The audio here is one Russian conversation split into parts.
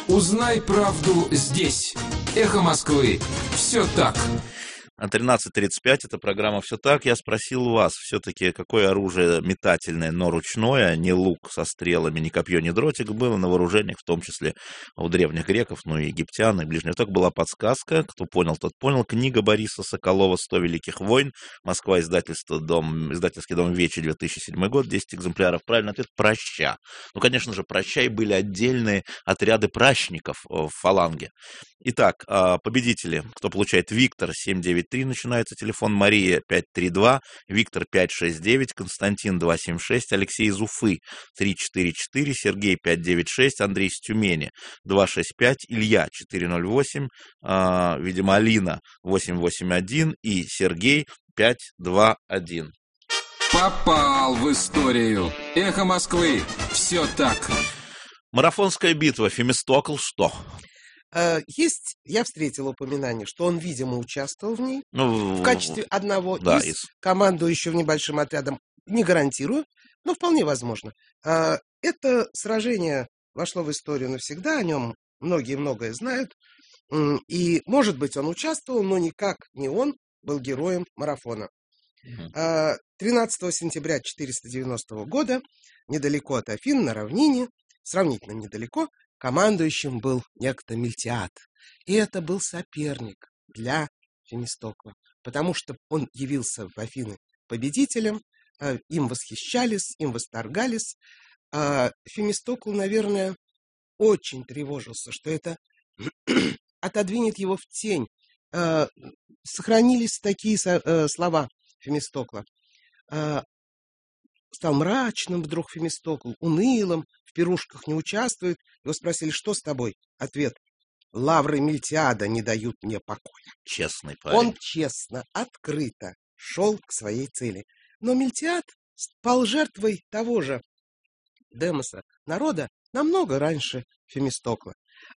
Узнай правду здесь. Эхо Москвы. Все так. 13:35, это программа «Все так». Я спросил вас все-таки, какое оружие метательное, но ручное, не лук со стрелами, ни копье, ни дротик, было на вооружениях, в том числе у древних греков, ну и египтян, и Ближний Восток. Была подсказка, кто понял, тот понял. Книга Бориса Соколова «100 великих войн». Москва, издательский дом Вечи, 2007 год, 10 экземпляров. Правильный ответ — праща. Ну, конечно же, праща, и были отдельные отряды пращников в фаланге. Итак, победители, кто получает: Виктор 793, начинается телефон, Мария 532, Виктор 569, Константин 276, Алексей из Уфы 344, Сергей 596, Андрей из Тюмени 265, Илья 408, видимо, Алина 881 и Сергей 521. Попал в историю. Эхо Москвы. Все так. Марафонская битва. Фемистокл что? Я встретил упоминание, что он, видимо, участвовал в ней Ну, в качестве одного из командующего небольшим отрядом. Не гарантирую, но вполне возможно. Это сражение вошло в историю навсегда, о нем многие многое знают. И, может быть, он участвовал, но никак не он был героем марафона. 13 сентября 490 года, недалеко от Афин, на равнине, сравнительно недалеко, командующим был некто Мильтиад. И это был соперник для Фемистокла, потому что он явился в Афины победителем, им восхищались, им восторгались. Фемистокл, наверное, очень тревожился, что это отодвинет его в тень. Сохранились такие слова Фемистокла. Стал мрачным вдруг Фемистокл, унылым, в пирушках не участвует. Его спросили: что с тобой? Ответ: лавры Мильтиада не дают мне покоя. Честный парень. Он честно, открыто шел к своей цели. Но Мильтиад стал жертвой того же Демоса, народа, намного раньше Фемистокла.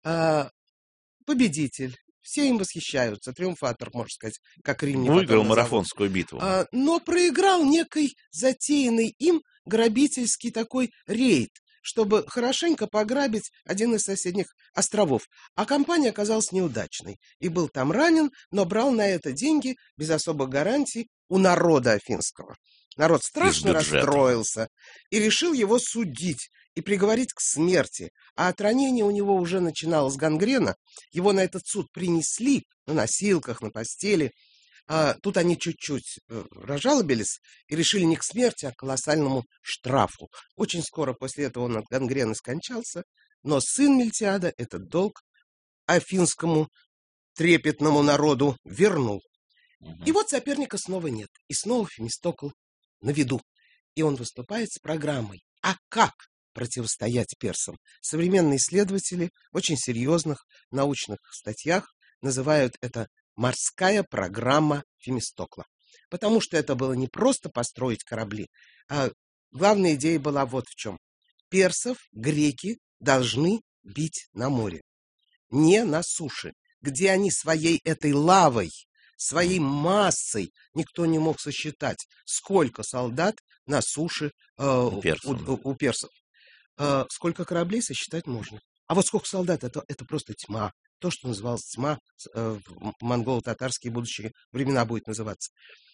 Победитель. Все им восхищаются. Триумфатор, можно сказать, как Рим не выиграл марафонскую битву. Но проиграл некий затеянный им грабительский такой рейд, чтобы хорошенько пограбить один из соседних островов. А компания оказалась неудачной. И был там ранен, но брал на это деньги без особых гарантий у народа афинского. Народ страшно расстроился и решил его судить и приговорить к смерти. А от ранения у него уже начиналась гангрена. Его на этот суд принесли на носилках, на постели. Тут они чуть-чуть разжалобились и решили не к смерти, а к колоссальному штрафу. Очень скоро после этого он от гангрены скончался. Но сын Мильтиада этот долг афинскому трепетному народу вернул. И вот соперника снова нет. И снова Фемистокл на виду. И он выступает с программой. А как противостоять персам? Современные исследователи в очень серьезных научных статьях называют это «морская программа Фемистокла». Потому что это было не просто построить корабли, а главная идея была вот в чем. Персов греки должны бить на море, не на суше, где они своей этой лавой, своей массой, никто не мог сосчитать, сколько солдат на суше у персов. Сколько кораблей сосчитать можно. А вот сколько солдат, это просто тьма. То, что называлось тьма, в монголо-татарские будущие времена будет называться.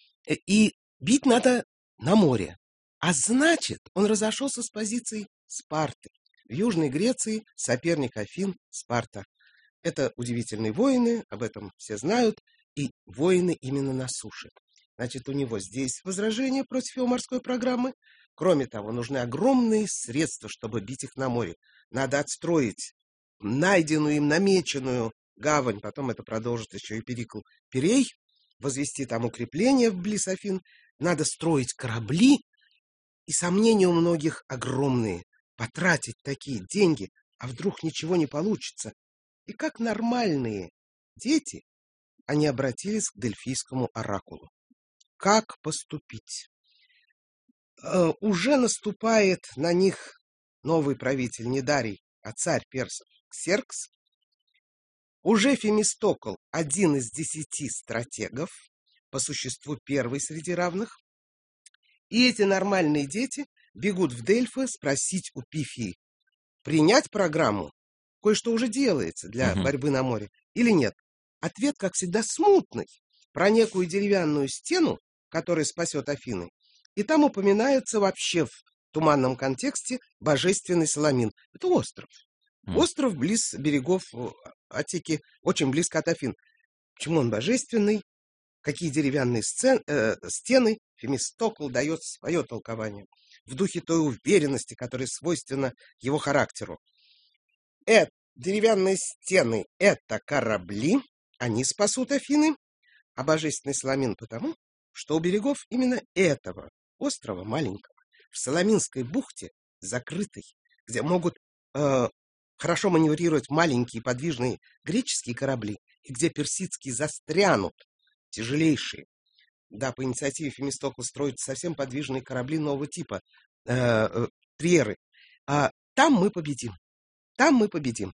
И бить надо на море. А значит, он разошелся с позицией Спарты. В Южной Греции соперник Афин — Спарта. Это удивительные воины, об этом все знают, и воины именно на суше. Значит, у него здесь возражение против его морской программы. Кроме того, нужны огромные средства, чтобы бить их на море. Надо отстроить найденную им, намеченную гавань, потом это продолжит еще и Перикл Пирей, возвести там укрепления вблизи Афин. Надо строить корабли, и сомнения у многих огромные. Потратить такие деньги, а вдруг ничего не получится. И как нормальные дети, они обратились к Дельфийскому оракулу. Как поступить? Уже наступает на них новый правитель, не Дарий, а царь персов Ксеркс. Уже Фемистокл один из 10 стратегов, по существу первый среди равных. И эти нормальные дети бегут в Дельфы спросить у Пифии: принять программу кое-что уже делается для Мгм. борьбы на море или нет? Ответ, как всегда, смутный. Про некую деревянную стену, которая спасет Афины. И там упоминается вообще в туманном контексте божественный Саламин. Это остров. М. Остров близ берегов Аттики, очень близко от Афин. Почему он божественный? Какие деревянные стены? Фемистокл дает свое толкование в духе той уверенности, которая свойственна его характеру. Деревянные стены — это корабли, они спасут Афины, а божественный Саламин потому, что у берегов именно этого острова маленького, в Саламинской бухте, закрытой, где могут хорошо маневрировать маленькие подвижные греческие корабли, и где персидские застрянут, тяжелейшие. Да, по инициативе Фемистокла строятся совсем подвижные корабли нового типа, триеры. Там мы победим. Там мы победим.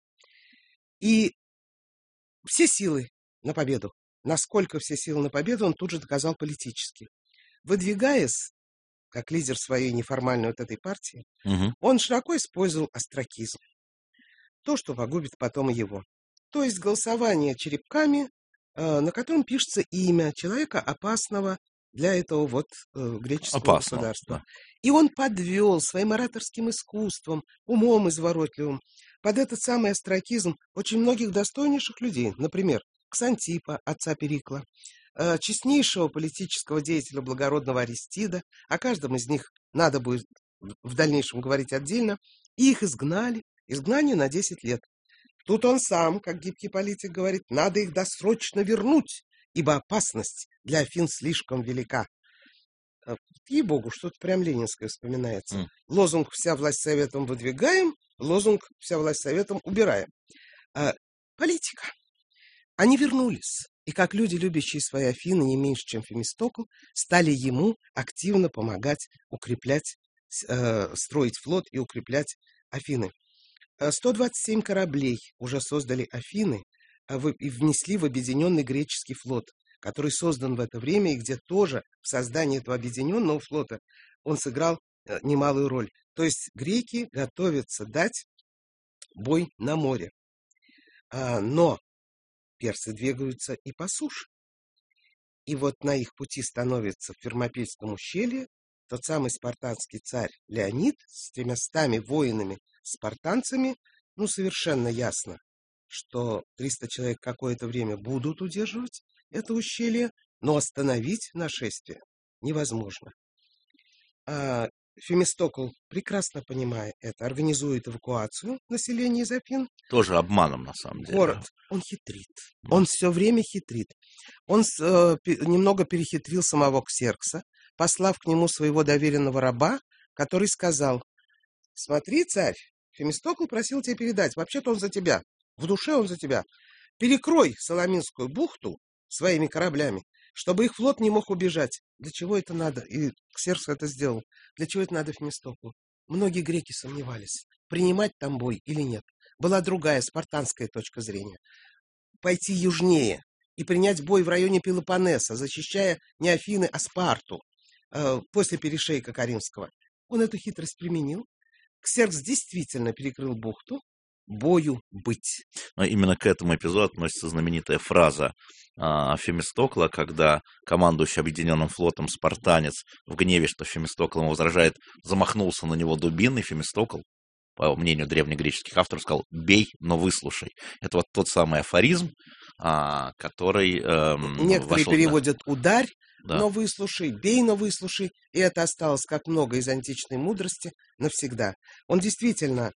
И все силы на победу. Насколько все силы на победу, он тут же доказал политически. Выдвигаясь, как лидер своей неформальной вот этой партии, Мгм. он широко использовал остракизм. То, что погубит потом и его. То есть голосование черепками, на котором пишется имя человека, опасного для этого вот греческого Опасного, государства. да. И он подвел своим ораторским искусством, умом изворотливым под этот самый остракизм очень многих достойнейших людей. Например, Ксантипа, отца Перикла, честнейшего политического деятеля благородного Аристида. О каждом из них надо будет в дальнейшем говорить отдельно. И их изгнали. Изгнание на 10 лет. Тут он сам, как гибкий политик, говорит, надо их досрочно вернуть, ибо опасность для Афин слишком велика. Ей-богу, что-то прям ленинское вспоминается. М. Лозунг «Вся власть советом выдвигаем», лозунг «Вся власть советом убираем». Политика. Они вернулись, и как люди, любящие свои Афины не меньше, чем Фемистокл, стали ему активно помогать укреплять, строить флот и укреплять Афины. 127 кораблей уже создали Афины и внесли в объединенный греческий флот, который создан в это время, и где тоже в создании этого объединенного флота он сыграл немалую роль. То есть греки готовятся дать бой на море. Но персы двигаются и по суше. И вот на их пути становится в Фермопильском ущелье тот самый спартанский царь Леонид с 300 воинами спартанцами. Ну, совершенно ясно, что 300 человек какое-то время будут удерживать это ущелье, но остановить нашествие невозможно. Фемистокл, прекрасно понимая это, организует эвакуацию населения из Афин. Тоже обманом, на самом деле. Город, он хитрит. Да. Он все время хитрит. Он немного перехитрил самого Ксеркса, послав к нему своего доверенного раба, который сказал: смотри, царь, Фемистокл просил тебя передать, вообще-то он за тебя, в душе он за тебя. Перекрой Саламинскую бухту своими кораблями, чтобы их флот не мог убежать. Для чего это надо? И Ксеркс это сделал. Для чего это надо Фемистоклу? Многие греки сомневались, принимать там бой или нет. Была другая, спартанская точка зрения. Пойти южнее и принять бой в районе Пелопоннеса, защищая не Афины, а Спарту, после перешейка Каринского. Он эту хитрость применил. Ксеркс действительно перекрыл бухту. Бою быть. Но именно к этому эпизоду относится знаменитая фраза Фемистокла, когда командующий объединенным флотом спартанец в гневе, что Фемистокл ему возражает, замахнулся на него дубиной. Фемистокл, по мнению древнегреческих авторов, сказал: «Бей, но выслушай». Это вот тот самый афоризм, который Некоторые вошел, переводят «ударь, да. но выслушай», «бей, но выслушай». И это осталось, как много из античной мудрости, навсегда. Он действительно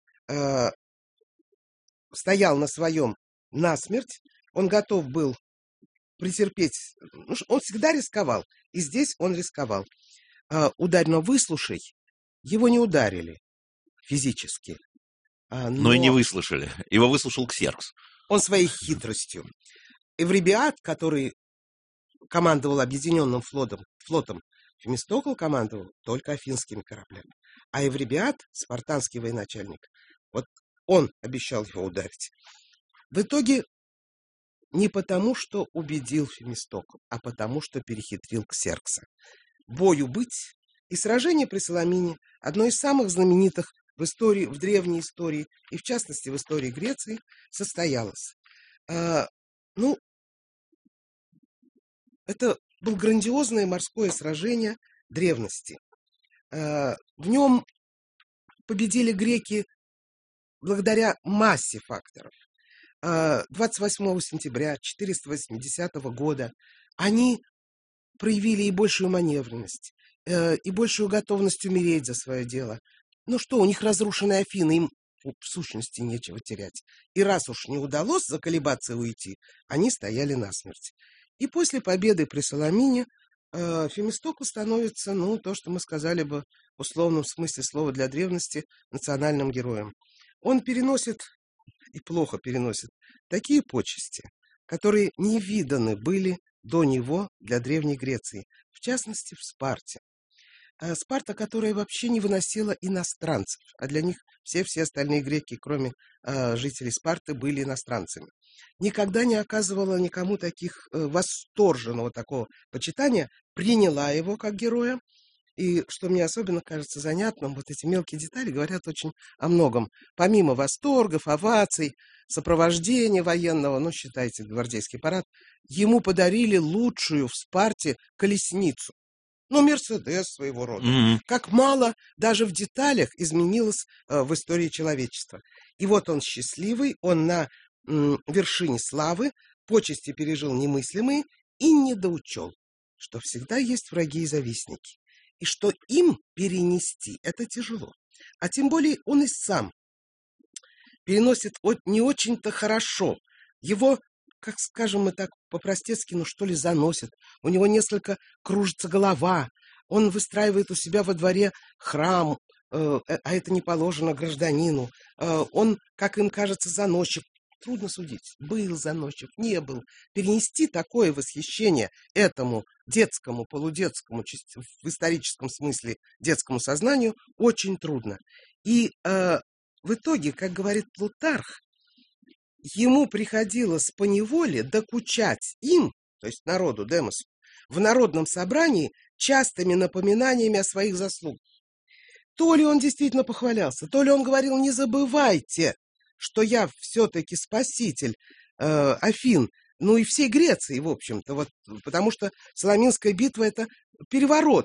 стоял на своем насмерть, он готов был претерпеть, он всегда рисковал, и здесь он рисковал. Ударь, но выслушай, его не ударили физически. Но и не выслушали. Его выслушал Ксеркс. Он своей хитростью. Эврибиад, который командовал объединенным флотом, Фемистокл командовал только афинскими кораблями. А Эврибиад, спартанский военачальник, вот он обещал его ударить. В итоге не потому, что убедил Фемистокл, а потому, что перехитрил Ксеркса. Бою быть, и сражение при Саламине — одно из самых знаменитых в древней истории, и в частности в истории Греции, состоялось. Ну, это было грандиозное морское сражение древности. В нем победили греки благодаря массе факторов. 28 сентября 480 года они проявили и большую маневренность, и большую готовность умереть за свое дело. Ну что, у них разрушены Афины, им в сущности нечего терять. И раз уж не удалось заколебаться и уйти, они стояли насмерть. И после победы при Саламине Фемистокл становится, ну, то, что мы сказали бы в условном смысле слова для древности, национальным героем. Он переносит, и плохо переносит, такие почести, которые не виданы были до него для Древней Греции, в частности, в Спарте. Спарта, которая вообще не выносила иностранцев, а для них все остальные греки, кроме жителей Спарты, были иностранцами. Никогда не оказывала никому таких восторженного такого почитания, приняла его как героя. И что мне особенно кажется занятным, вот эти мелкие детали говорят очень о многом. Помимо восторгов, оваций, сопровождения военного, ну, считайте, гвардейский парад, ему подарили лучшую в Спарте колесницу. Ну, Мерседес своего рода. Мгм. Как мало даже в деталях изменилось в истории человечества. И вот он счастливый, он на вершине славы, почести пережил немыслимые и недоучел, что всегда есть враги и завистники. И что им перенести это тяжело. А тем более он и сам переносит не очень-то хорошо. Его, как скажем мы так по-простецки, ну что ли, заносит. У него несколько кружится голова. Он выстраивает у себя во дворе храм, а это не положено гражданину. Он, как им кажется, заносчик. Трудно судить, был заносчик, не был. Перенести такое восхищение этому детскому, полудетскому, в историческом смысле детскому сознанию очень трудно. И в итоге, как говорит Плутарх, ему приходилось поневоле докучать им, то есть народу, демосу, в народном собрании частыми напоминаниями о своих заслугах. То ли он действительно похвалялся, то ли он говорил: не забывайте, что я все-таки спаситель Афин, ну и всей Греции, в общем-то, вот, потому что Саламинская битва — это переворот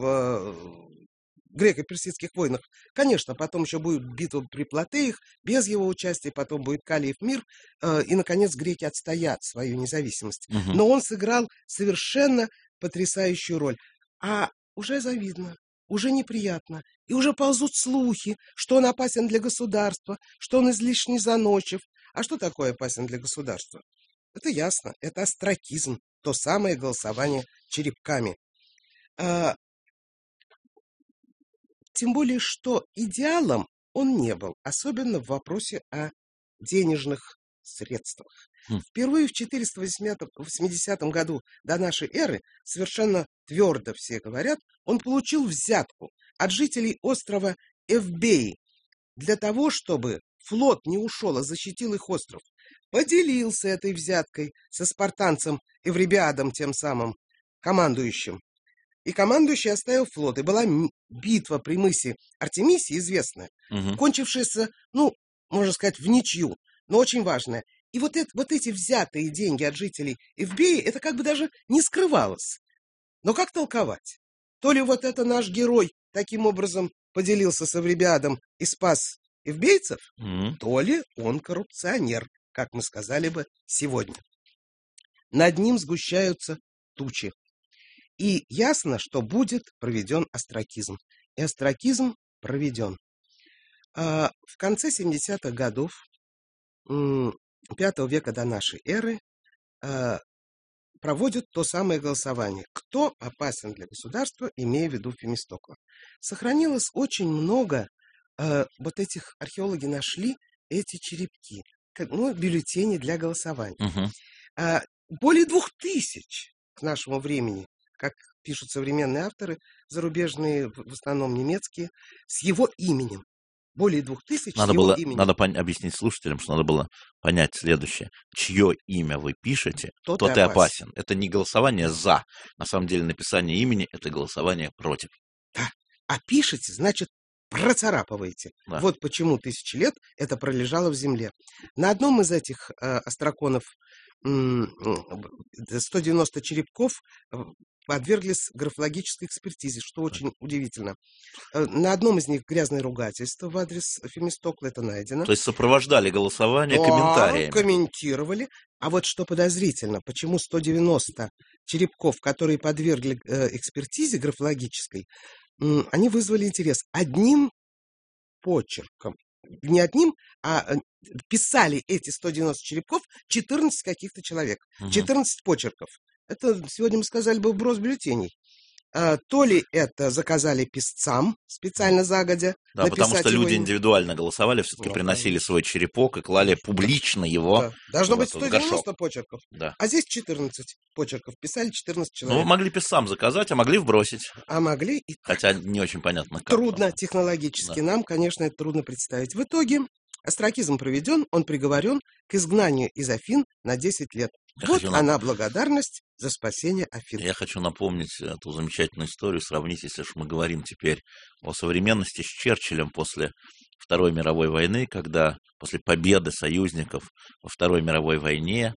в греко-персидских войнах. Конечно, потом еще будет битва при Платеях, без его участия, потом будет Калиев мир, и, наконец, греки отстоят свою независимость. Мгм. Но он сыграл совершенно потрясающую роль. А уже завидно, уже неприятно, и уже ползут слухи, что он опасен для государства, что он излишне заносчив. А что такое опасен для государства? Это ясно, это остракизм, то самое голосование черепками. Тем более, что идеалом он не был, особенно в вопросе о денежных средствах. Хм. Впервые в 480 году до нашей эры, совершенно твердо все говорят, он получил взятку от жителей острова Эвбеи для того, чтобы флот не ушел, а защитил их остров. Поделился этой взяткой со спартанцем Эврибиадом, тем самым командующим. И командующий оставил флот. И была битва при мысе Артемисии, известная, Мгм. кончившаяся, ну, можно сказать, в ничью, но очень важная. И вот эти взятые деньги от жителей Эвбеи, это как бы даже не скрывалось. Но как толковать? То ли вот это наш герой таким образом поделился с Эврибиадом и спас эвбейцев, Мгм. то ли он коррупционер, как мы сказали бы сегодня. Над ним сгущаются тучи. И ясно, что будет проведен остракизм. И остракизм проведен. В конце 70-х годов V века до нашей эры проводят то самое голосование. Кто опасен для государства, имея в виду Фемистокла. Сохранилось очень много, вот этих археологи нашли эти черепки, бюллетени для голосования. Мгм. Более 2000 к нашему времени, как пишут современные авторы, зарубежные, в основном немецкие, с его именем. Более 2000 с его именем. Надо объяснить слушателям, что надо было понять следующее. Чье имя вы пишете, Тот тот и и опасен. опасен. Это не голосование за. На самом деле написание имени — это голосование против. А пишете, значит, процарапываете. Да. Вот почему тысячи лет это пролежало в земле. На одном из этих остроконов 190 черепков подверглись графологической экспертизе, что очень удивительно. На одном из них грязное ругательство в адрес Фемистокла, это найдено. То есть сопровождали голосование Да, комментариями. комментировали. А вот что подозрительно, почему 190 черепков, которые подвергли экспертизе графологической, они вызвали интерес одним почерком. Не одним, а писали эти 190 черепков 14 каких-то человек. 14 почерков. Это, сегодня мы сказали бы, вброс бюллетеней. То ли это заказали писцам специально загодя. Да, потому что люди индивидуально голосовали, все-таки приносили свой черепок и клали публично его. Да. Должно в быть этот 190 горшок. почерков. Да. А здесь 14 почерков. Писали 14 Ну, человек. вы могли писцам заказать, а могли вбросить. А могли и Хотя не очень понятно, как. трудно технологически. Да. Нам, конечно, это трудно представить. В итоге остракизм проведен, он приговорен к изгнанию из Афин на 10 лет. Вот она благодарность за спасение Афин. Я хочу напомнить эту замечательную историю, сравнить, если уж мы говорим теперь о современности, с Черчиллем после Второй мировой войны, когда после победы союзников во Второй мировой войне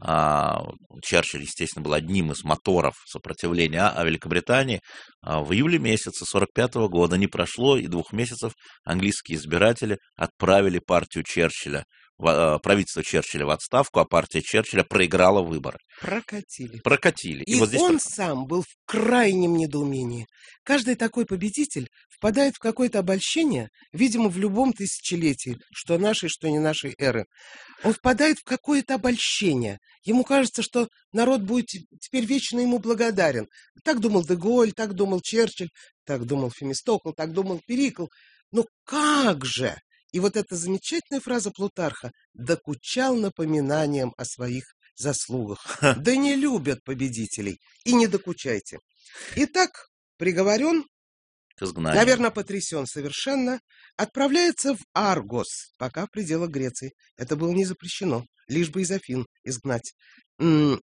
Черчилль, естественно, был одним из моторов сопротивления Великобритании. В июле месяце 1945 года не прошло и 2 месяцев, английские избиратели отправили партию Черчилля, правительство Черчилля в отставку, а партия Черчилля проиграла выборы. Прокатили. И вот здесь он сам был в крайнем недоумении. Каждый такой победитель впадает в какое-то обольщение, видимо, в любом тысячелетии, что нашей, что не нашей эры. Он впадает в какое-то обольщение. Ему кажется, что народ будет теперь вечно ему благодарен. Так думал де Голль, так думал Черчилль, так думал Фемистокл, так думал Перикл. Но как же? И вот эта замечательная фраза Плутарха «докучал напоминанием о своих заслугах». Да не любят победителей, и не докучайте. Итак, приговорен, наверное, потрясен совершенно, отправляется в Аргос, пока в пределах Греции. Это было не запрещено, лишь бы из Афин изгнать. Но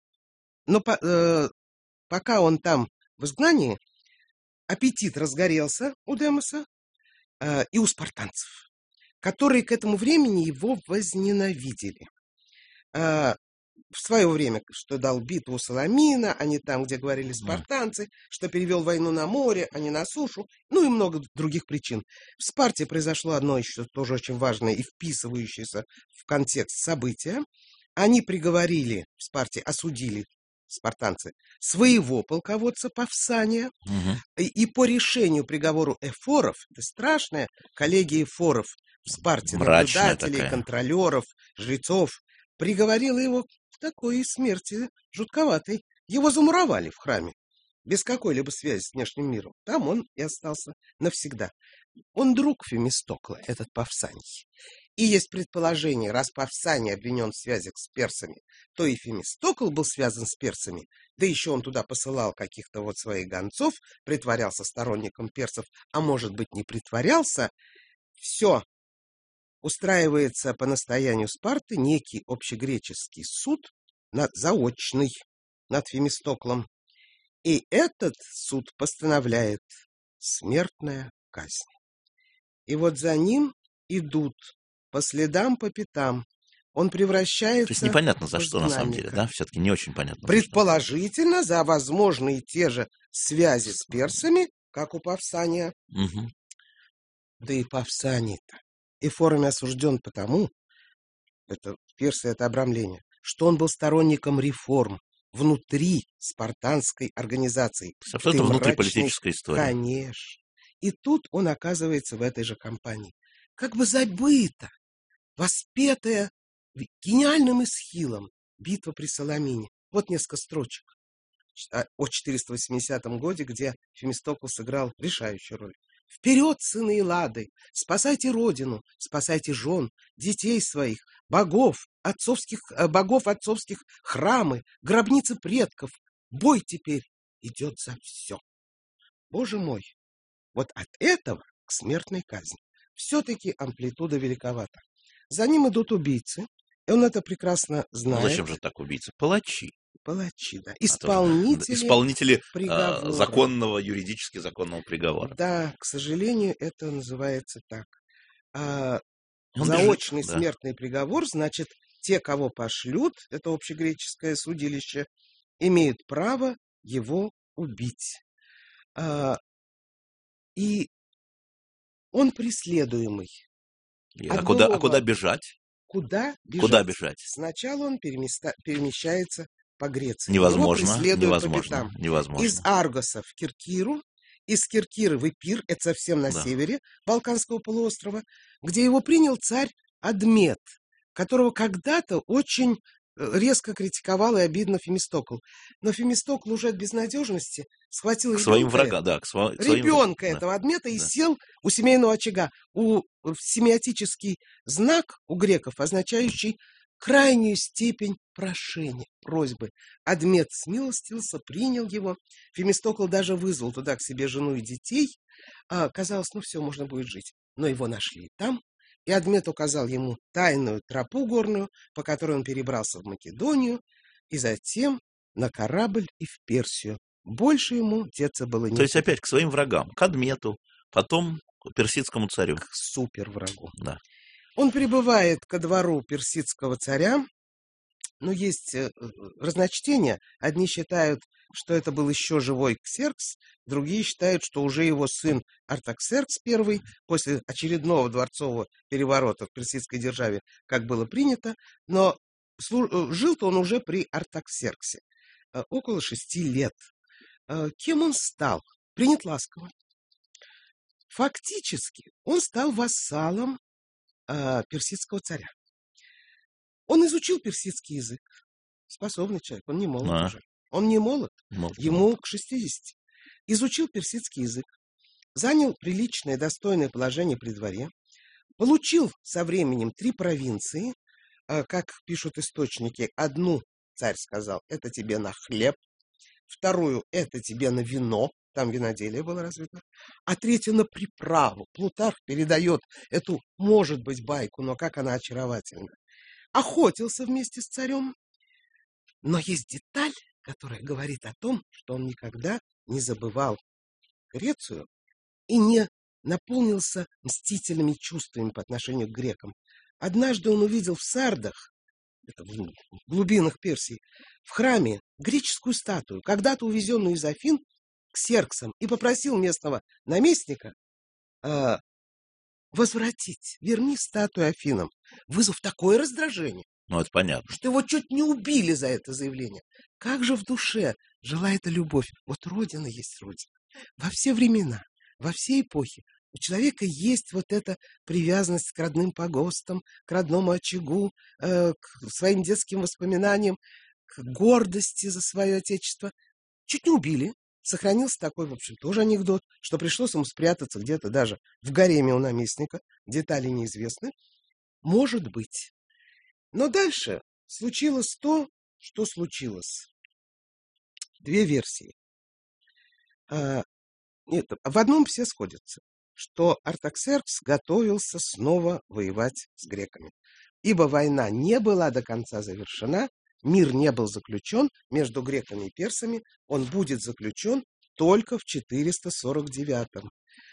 пока он там в изгнании, аппетит разгорелся у Демоса и у спартанцев, которые к этому времени его возненавидели. В свое время, что дал битву Саламина, а не там, где говорили спартанцы, что перевел войну на море, а не на сушу, ну и много других причин. В Спарте произошло одно еще тоже очень важное и вписывающееся в контекст события. Они приговорили в Спарте, осудили спартанцы своего полководца Павсания, и по решению приговору эфоров, это страшная коллегия эфоров в Спарте, наблюдателей, контролеров, жрецов, приговорила его к такой смерти жутковатой. Его замуровали в храме, без какой-либо связи с внешним миром. Там он и остался навсегда. Он друг Фемистокла, этот Павсаний. И есть предположение, раз Павсаний обвинен в связях с персами, то и Фемистокл был связан с персами, да еще он туда посылал каких-то вот своих гонцов, притворялся сторонником персов, а может быть не притворялся. Все устраивается по настоянию Спарты некий общегреческий суд заочный над Фемистоклом. И этот суд постановляет смертная казнь. И вот за ним идут по следам, по пятам. Он превращается... То есть непонятно за что на самом деле, да? Все-таки не очень понятно. Предположительно, за возможные те же связи с персами, как у Павсания. Да и Павсаний-то эфорами осужден потому, это персы, это обрамление, что он был сторонником реформ внутри спартанской организации. Это внутриполитическая история. Конечно. И тут он оказывается в этой же компании. Как бы забыта, воспетая гениальным Эсхилом битва при Саламине. Вот несколько строчек о 480 годе, где Фемистокл сыграл решающую роль. «Вперед, сыны Эллады! Спасайте родину, спасайте жен, детей своих, богов отцовских храмы, гробницы предков. Бой теперь идет за все». Боже мой! Вот от этого к смертной казни. Все-таки амплитуда великовата. За ним идут убийцы, и он это прекрасно знает. Ну, зачем же так убийцы? Палачи. Палачи, да. Исполнители Исполнители приговора. юридически законного приговора. Да, к сожалению, это называется так. А Он заочный да. смертный приговор, значит, те, кого пошлют, это общегреческое судилище, имеют право его убить. И он преследуемый. А куда бежать? Куда бежать? Куда бежать? Сначала он перемещается по Греции. Невозможно, Его преследуют по пятам. невозможно. Из Аргоса в Киркиру, из Киркиры в Эпир, это совсем на севере Балканского полуострова, где его принял царь Адмет, которого когда-то очень резко критиковал и обидно Фемистокл. Но Фемистокл уже от безнадежности схватил ребенка этого Адмета и сел у семейного очага. Семиотический знак у греков, означающий крайнюю степень прошения, просьбы. Адмет смилостился, принял его. Фемистокл даже вызвал туда к себе жену и детей. Казалось, все, можно будет жить. Но его нашли там. И Адмет указал ему тайную тропу горную, по которой он перебрался в Македонию, и затем на корабль и в Персию. Больше ему деться было некуда. То есть опять к своим врагам, к Адмету, потом к персидскому царю. К суперврагу. Да. Он прибывает ко двору персидского царя, но есть разночтения. Одни считают, что это был еще живой Ксеркс, другие считают, что уже его сын Артаксеркс I, после очередного дворцового переворота в персидской державе, как было принято, но жил-то он уже при Артаксерксе, около 6 лет. Кем он стал? Принят ласково. Фактически он стал вассалом персидского царя. Он изучил персидский язык. Способный человек, он не молод уже. Он не молод, ему к 60. Изучил персидский язык, занял приличное, достойное положение при дворе, получил со временем 3 провинции, как пишут источники. Одну царь сказал, это тебе на хлеб, вторую, это тебе на вино, там виноделие было развито, а третью на приправу. Плутарх передает эту, может быть, байку, но как она очаровательна. Охотился вместе с царем, но есть деталь, которая говорит о том, что он никогда не забывал Грецию и не наполнился мстительными чувствами по отношению к грекам. Однажды он увидел в Сардах, это в глубинах Персии, в храме греческую статую, когда-то увезенную из Афин Ксерксом, и попросил местного наместника возвратить, верни статую Афинам, вызвав такое раздражение, это понятно, что его чуть не убили за это заявление. Как же в душе жила эта любовь? Вот Родина есть Родина. Во все времена, во все эпохи у человека есть вот эта привязанность к родным погостам, к родному очагу, к своим детским воспоминаниям, к гордости за свое отечество. Чуть не убили. Сохранился такой, в общем, тоже анекдот, что пришлось ему спрятаться где-то даже в гареме у наместника. Детали неизвестны. Может быть. Но дальше случилось то, что случилось. 2 версии. В одном все сходятся, что Артаксеркс готовился снова воевать с греками. Ибо война не была до конца завершена, мир не был заключен между греками и персами, он будет заключен только в 449-м,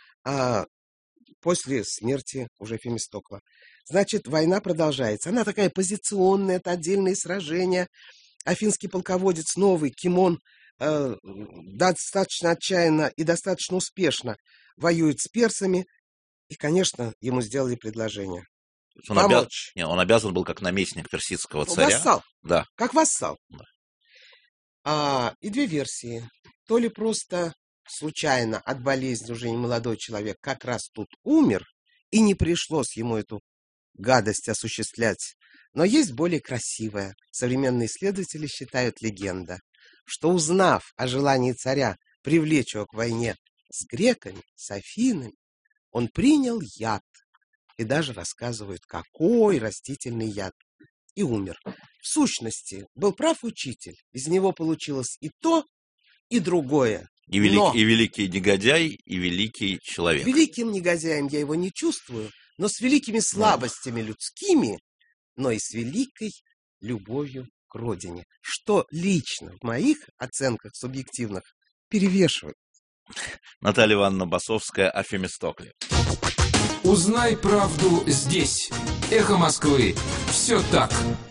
после смерти уже Фемистокла. Значит, война продолжается. Она такая позиционная, это отдельные сражения. Афинский полководец новый, Кимон, достаточно отчаянно и достаточно успешно воюет с персами. И, конечно, ему сделали предложение. Помочь. Он обязан был как наместник персидского царя. Вассал. Да. Как вассал. Да. И 2 версии. То ли просто случайно от болезни уже немолодой человек как раз тут умер, и не пришлось ему эту гадость осуществлять. Но есть более красивая. Современные исследователи считают легенда, что, узнав о желании царя привлечь его к войне с греками, с Афинами, он принял яд. И даже рассказывают, какой растительный яд. И умер. В сущности, был прав учитель. Из него получилось и то, и другое. И великий негодяй, и великий человек. Великим негодяем я его не чувствую, но с великими слабостями людскими, но и с великой любовью к родине, что лично в моих оценках субъективных перевешивает. Наталья Ивановна Басовская о Фемистокле. Узнай правду здесь. Эхо Москвы. Все так.